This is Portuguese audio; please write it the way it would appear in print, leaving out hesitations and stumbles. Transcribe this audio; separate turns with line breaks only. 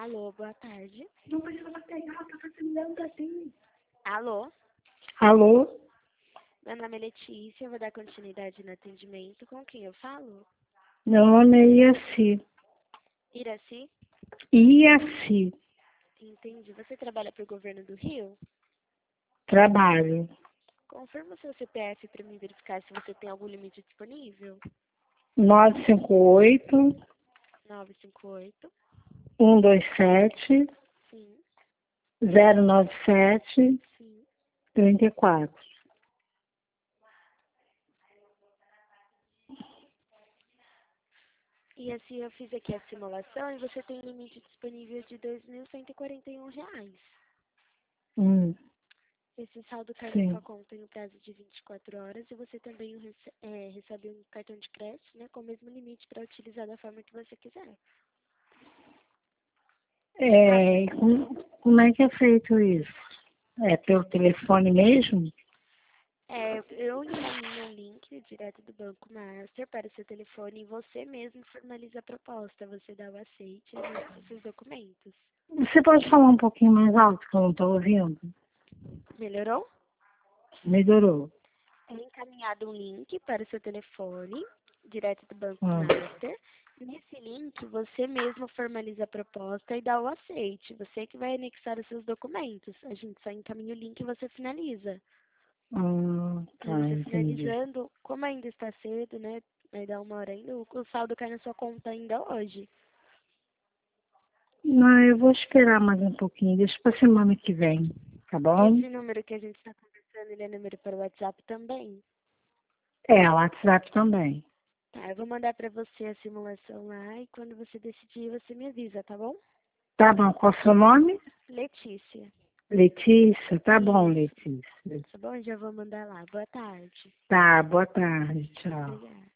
Alô, boa tarde.
Não, mas ela vai pegar, ela tá fazendo assim.
Alô,
Alô?
meu nome é Letícia, eu vou dar continuidade no atendimento. Com quem eu falo?
Meu nome é Iaci.
Iraci?
Iaci.
Entendi. Você trabalha para o governo do Rio?
Trabalho.
Confirma o seu CPF para mim verificar se você tem algum limite disponível.
958
958.
127
Sim,
097
sim.
34.
E assim, eu fiz aqui a simulação e você tem limite disponível de R$ 2.141. Esse saldo cai na sua
Sim.
conta em um prazo de 24 horas e você também recebe um cartão de crédito, né, com o mesmo limite para utilizar da forma que você quiser.
Como é que é feito isso? É pelo telefone mesmo?
Eu encaminho um link direto do Banco Master para o seu telefone e você mesmo formaliza a proposta. Você dá o aceite e anexa seus documentos.
Você pode falar um pouquinho mais alto, que eu não estou ouvindo?
Melhorou?
Melhorou.
É encaminhado um link para o seu telefone, direto do Banco
Ah,
Master. Nesse link, você mesmo formaliza a proposta e dá o aceite. Você que vai anexar os seus documentos. A gente só encaminha o link e você finaliza. E
tá,
você
entendi.
finalizando, como ainda está cedo, né? Vai dar 1 hora ainda, o saldo cai na sua conta ainda hoje.
Não, eu vou esperar mais um pouquinho, deixa para semana que vem, tá bom?
Esse número que a gente está conversando, ele é número para o WhatsApp também.
É, o WhatsApp também.
Tá, eu vou mandar para você a simulação lá e quando você decidir, você me avisa, tá bom?
Tá bom, qual o seu nome?
Letícia.
Letícia, tá bom,
Isso.
Letícia.
Tá bom? Já vou mandar lá. Boa tarde.
Tá, boa tarde, tchau.
Obrigada.